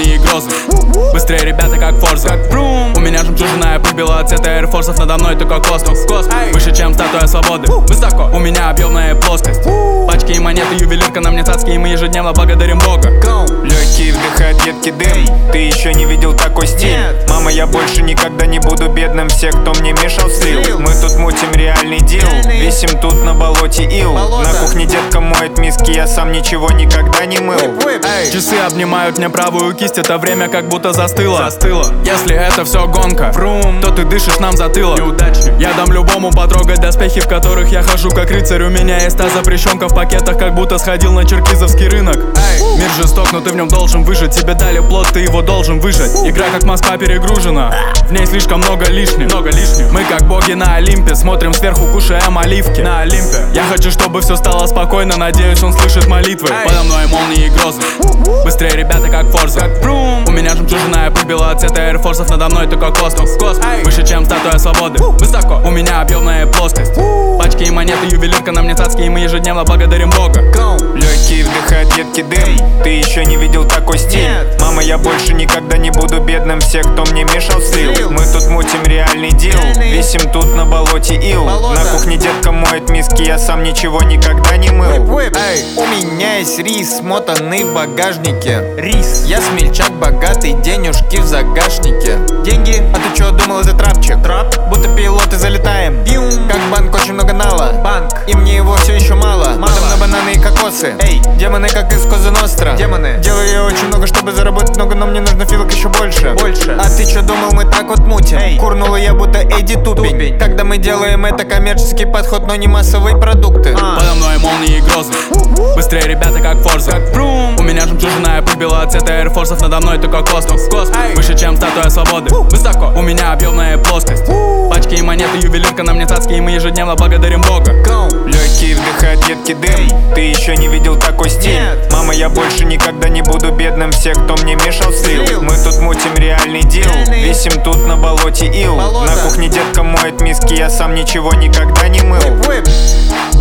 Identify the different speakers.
Speaker 1: молнии и грозы. Быстрее ребята как Форза. У меня жемчужина, я прибила от цвета эйрфорсов. Надо мной только космос. Выше, чем статуя свободы. Высоко, у меня объемная плоскость. Пачки и монеты, ювелирка на мне цацки. И мы ежедневно благодарим Бога.
Speaker 2: Легкий вдыхает едкий дым. Ты еще не видел такой стиль. Мама, я больше никогда не буду бедным. Все, кто мне мешал, слил. Мы тут мутим реальный дил. Висим тут на болоте ил. На кухне детка моет миски. Я сам ничего никогда не мыл.
Speaker 1: Часы обнимают мне правую кисть. Это время как будто застыло. Если это все гонка, то ты дышишь нам затылок. Я дам любому потрогать доспехи, в которых я хожу как рыцарь. У меня есть та запрещенка в пакетах, как будто сходил на черкизовский рынок. Мир жесток, но ты в нем должен выжить. Тебе дали плод, ты его должен выжать. Игра как Москва перегружена, в ней слишком много лишних. Мы как боги на Олимпе, смотрим сверху, кушаем оливки. На Олимпе я хочу, чтобы все стало спокойно. Надеюсь, он слышит молитвы. Подо мной молнии и грозы. Быстрее ребята как Форза. У меня жемчужина, я прибила от цвета эйрфорсов. Надо мной только космос. Выше, чем статуя свободы. Высоко, у меня объемная плоскость. Пачки и монеты, ювелирка на мне цацки. И мы ежедневно благодарим Бога.
Speaker 2: Легкий вдыхает едкий дым. Ты еще не видел такой стиль. Мама, я больше никогда не буду бедным. Все, кто мне мешал, слил. Мы тут мутим реальный дил. Висим тут на болоте ил. На кухне детка моет миски. Я сам ничего никогда не мыл.
Speaker 3: У меня есть рис, смотанный в багажнике. Рис. Я смельчак богатый, денежки в загашнике. Деньги? А ты чё думал, это трапчик? Трап? Будто пилоты залетаем. Как банк, очень много нала. Банк. И мне его все еще мало. Потом на бананы и кокосы. Эй, демоны как из Коза Ностра. Демоны. Делаю я очень много, чтобы заработать много, но мне нужно филок еще больше. А ты чё думал, мы так вот мутим? Курнула я будто Эдди Тупень. Когда мы делаем это, коммерческий подход, но не массовые продукты.
Speaker 1: Подо мной молнии и грозы. Быстрее ребята как Форза. У меня жемчужина, я прибила от цвета эйрфорсов. Надо мной только космос. Выше, чем статуя свободы. Высоко, у меня объемная плоскость. Пачки и монеты, ювелирка на мне цацки. И мы ежедневно благодарим Бога.
Speaker 2: Легкий вдыхает едкий дым. Ты еще не видел такой стиль. Мама, я больше никогда не буду бедным. Все, кто мне мешал, слил. Мы тут мутим реальный дил. Висим тут на болоте ил. На кухне детка моет миски. Я сам ничего никогда не мыл.